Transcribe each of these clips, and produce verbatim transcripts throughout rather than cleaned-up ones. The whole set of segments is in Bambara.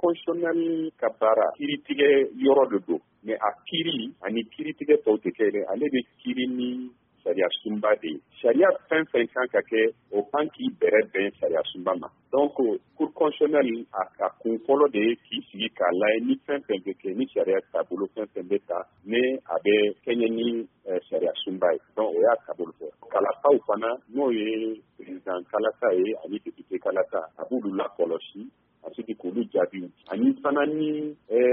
constitutionnel ka baara kiiritigɛ yɔrɔ de don mais a kiiri ani kiiritigɛ tɔw tɛ kɛ ale bɛ kiiri ni sariya sunba de ye sariya fɛn fɛn kan ka kɛ o kan k'i bɛrɛ bɛn sariya sunba ma donc cour constitutionnelle a kun fɔlɔ de ye k'i sigi k'a lajɛ ni fɛn fɛn bɛ kɛ ni sariya taabolo fɛn fɛn bɛ ta ni a bɛ kɛɲɛ ni sariya sunba ye donc o y'a taabolo fɔ kalataw fana n'o ye président kalata ye ani député kalata a b'olu lakɔlɔsi ensuite k'olu jaabi ani fana ni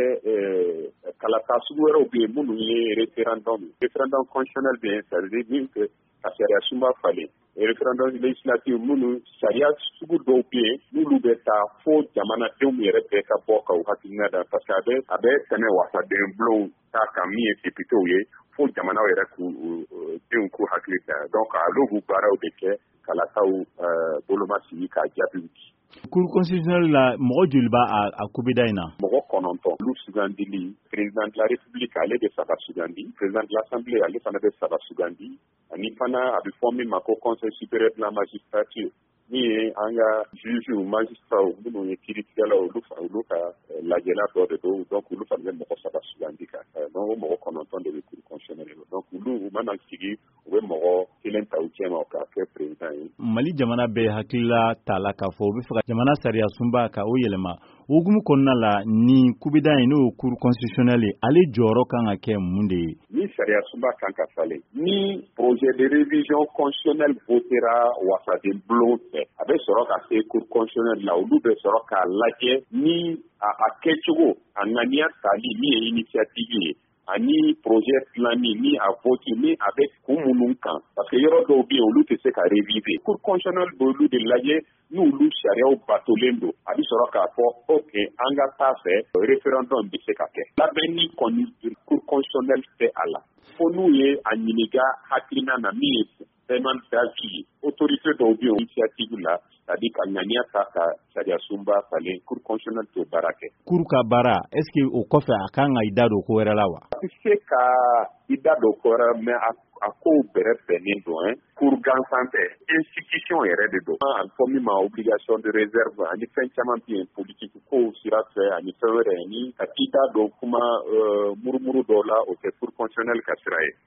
kalata sugu wɛrɛw bɛ yen minnu ye référendum référendum constitutionnel bɛ yen ça veut dire que ka sariya sunba falen référendum législatif minnu sariya sugu dɔw bɛ yen n'olu bɛ taa fo jamanadenw yɛrɛ bɛɛ ka bɔ ka u hakilina da parce que a bɛ a bɛ tɛmɛ wasaden bulonw ta kan min ye députéw ye fo jamanaw yɛrɛ k'u denw k'u hakili da donc olu b'u baaraw de kɛ kalataw boloma sigi k'a jaabiw di. Cour constitutionnelle la mɔgɔ joli b'a a kubida in na? Mɔgɔ kɔnɔntɔn olu sugandili président de la république ale bɛ saba sugandi président de l'assemblée ale fana bɛ saba sugandi ani fana a bɛ fɔ min ma ko conseil supérieur de la magistrature min ye an ka juge magistrat minnu ye kiiritigɛlaw olu fa olu ka lajɛla dɔ de don donc olu fana bɛ mɔgɔ saba sugandi kan donc o mɔgɔ kɔnɔntɔn de bɛ cour constitutionnelle donc olu u mana sigi u bɛ mɔgɔ kelen ta u cɛma o k'a kɛ président ye. Mali jamana bɛɛ hakilila t'a la k'a fɔ u bɛ fɛ ka jamana sariya sunba ka o yɛlɛma o hukumu kɔnɔna la ni kubida in n'o cour constitutionnelle ale jɔyɔrɔ kan ka kɛ mun de ye? Ni sariya sunba kan ka falen ni projet de révision constitutionnelle votera wasaden bulon fɛ a bɛ sɔrɔ ka se cour constitutionnelle la olu bɛ sɔrɔ k'a lajɛ ni a kɛcogo a ŋaniya tali min ye initiative ye ani projet dilanni ni a vote ni a bɛ kun minnu kan parce que yɔrɔ dɔw bɛ yen olu tɛ se ka réviser cour constitutionnelle bɛ olu de lajɛ n'olu sariyaw batolen don a bɛ sɔrɔ k'a fɔ ok an ka taa fɛ référendum bɛ se ka kɛ labɛnni kɔni cour constitutionnelle tɛ a la fo n'u ye a ɲininka hakilina na min ye paiement d'avis ye autorité dɔw bɛ yen initiative la c'est-à-dire ka ŋaniya ta ka sariya sunba falen cour constitutionnelle t'o baara kɛ. Cour ka baara est-ce que o kɔfɛ a kan ka i da don ko wɛrɛ la wa? A tɛ se ka i da don ko wɛrɛ mais a a kow bɛrɛ bɛnnen don hein cour gansan tɛ institution yɛrɛ de don a fɔ min ma obligation de réserve ani fɛn caman bɛ yen politique kow sira fɛ ani fɛn wɛrɛ ni ka i da don kuma murumuru dɔw la o tɛ cour constitutionnelle ka sira ye.